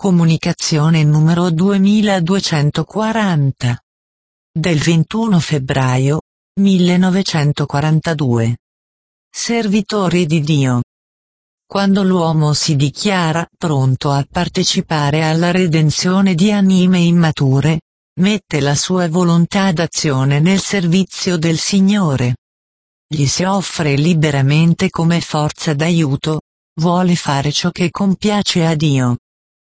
Comunicazione numero 2240. Del 21 febbraio 1942. Servitori di Dio. Quando l'uomo si dichiara pronto a partecipare alla redenzione di anime immature, mette la sua volontà d'azione nel servizio del Signore. Gli si offre liberamente come forza d'aiuto, vuole fare ciò che compiace a Dio.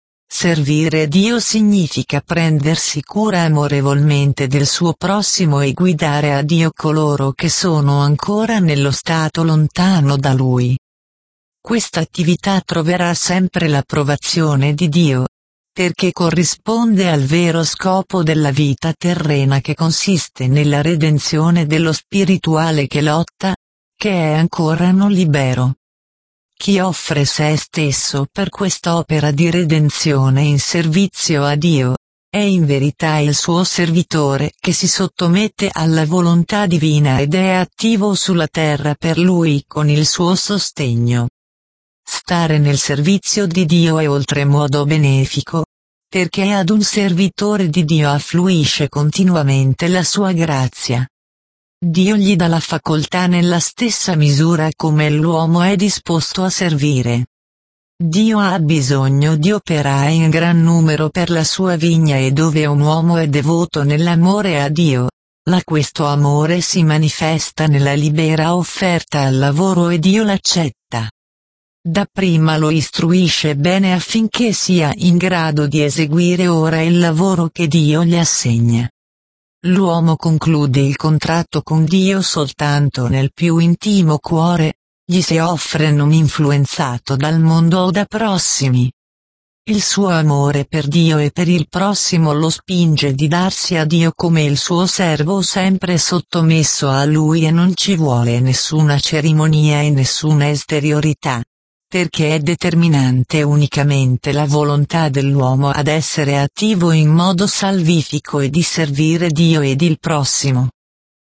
Servire Dio significa prendersi cura amorevolmente del suo prossimo e guidare a Dio coloro che sono ancora nello stato lontano da Lui. Questa attività troverà sempre l'approvazione di Dio, perché corrisponde al vero scopo della vita terrena che consiste nella redenzione dello spirituale che lotta, che è ancora non libero. Chi offre se stesso per quest'opera di redenzione in servizio a Dio, è in verità il suo servitore che si sottomette alla volontà divina ed è attivo sulla terra per Lui con il suo sostegno. Stare nel servizio di Dio è oltremodo benefico, perché ad un servitore di Dio affluisce continuamente la sua grazia. Dio gli dà la facoltà nella stessa misura come l'uomo è disposto a servire. Dio ha bisogno di operai in gran numero per la sua vigna e dove un uomo è devoto nell'amore a Dio, questo amore si manifesta nella libera offerta al lavoro e Dio l'accetta. Dapprima lo istruisce bene affinché sia in grado di eseguire ora il lavoro che Dio gli assegna. L'uomo conclude il contratto con Dio soltanto nel più intimo cuore, gli si offre non influenzato dal mondo o da prossimi. Il suo amore per Dio e per il prossimo lo spinge di darsi a Dio come il suo servo sempre sottomesso a Lui e non ci vuole nessuna cerimonia e nessuna esteriorità, perché è determinante unicamente la volontà dell'uomo ad essere attivo in modo salvifico e di servire Dio ed il prossimo.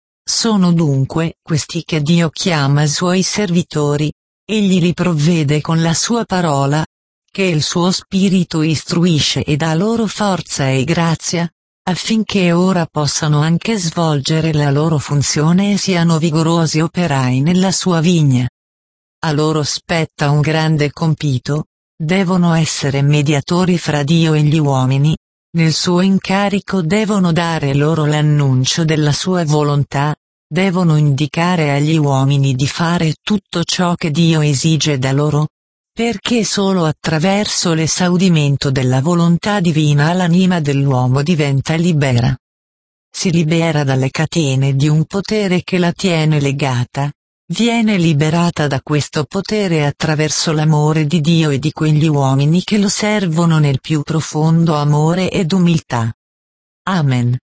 Sono dunque questi che Dio chiama suoi servitori, egli li provvede con la sua parola, che il suo spirito istruisce e dà loro forza e grazia, affinché ora possano anche svolgere la loro funzione e siano vigorosi operai nella sua vigna. A loro spetta un grande compito, devono essere mediatori fra Dio e gli uomini, nel suo incarico devono dare loro l'annuncio della sua volontà, devono indicare agli uomini di fare tutto ciò che Dio esige da loro, perché solo attraverso l'esaudimento della volontà divina l'anima dell'uomo diventa libera. Si libera dalle catene di un potere che la tiene legata. Viene liberata da questo potere attraverso l'amore di Dio e di quegli uomini che lo servono nel più profondo amore ed umiltà. Amen.